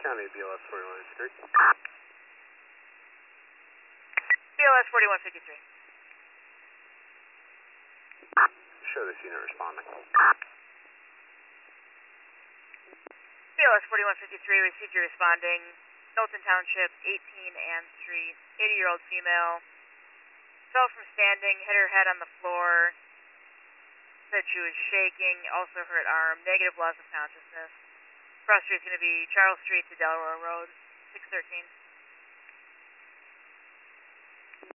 County, BLS 4153. BLS 4153. Show this unit responding. BLS 4153, received you responding. Knowlton Township, 18 Ann Street, 80-year-old female. Fell from standing, hit her head on the floor. Said she was shaking, also hurt arm, negative loss of consciousness. Cross street's going to be Charles Street to Delaware Road, 613.